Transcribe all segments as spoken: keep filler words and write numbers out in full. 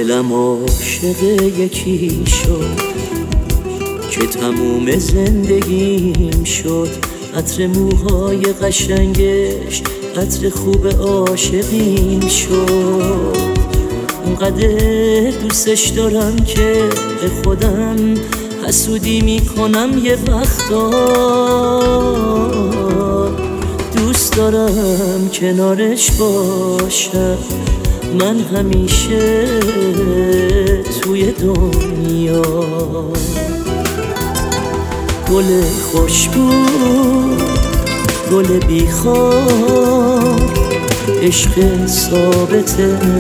دلم عاشق یکی شد که تموم زندگیم شد. عطر موهای قشنگش عطر خوب عاشقیم شد. اونقدر دوستش دارم که به خودم حسودی میکنم یه وقتا. دوست دارم کنارش باشم من همیشه توی دنیا. گل خوشبو گل بیخار عشق ثابت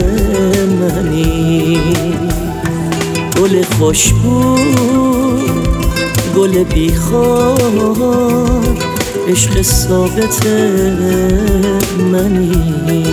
منی. گل خوشبو گل بیخار عشق ثابت منی.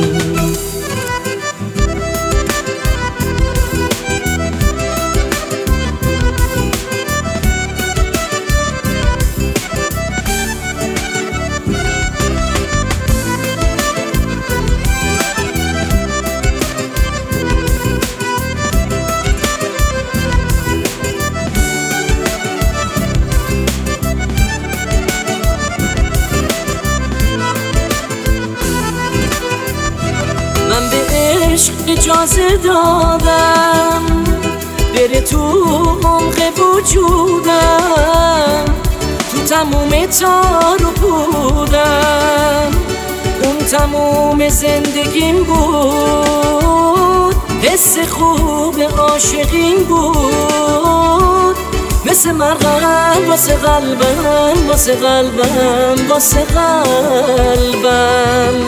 من به عشق اجازه دادم بره تو عمق وجودم، تو تموم تار و پودم. اون تموم زندگیم بود، حس خوب عاشقین بود. مثل مرغم واسه قلبم واسه قلبم واسه قلبم.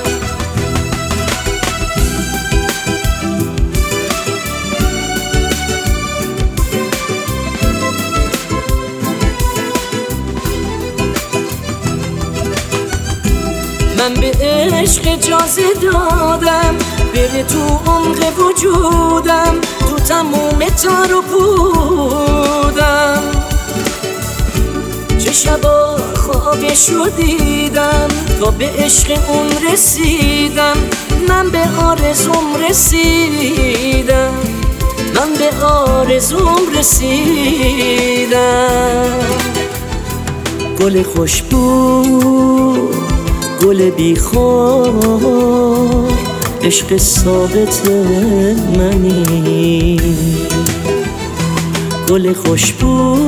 من به عشق اجازه دادم بره تو عمق وجودم، تو تموم تار و پودم. چه شبا خوابشو دیدم تا به عشق اون رسیدم. من به آرزوم رسیدم من به آرزوم رسیدم. گل خوشبو گل بیخار عشق ثابت منی. گل خوشبو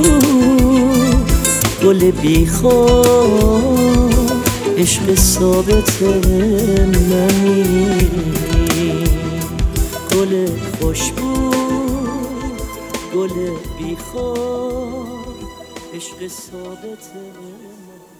گل بیخار عشق ثابت منی. گل خوشبو گل بیخار عشق ثابت منی.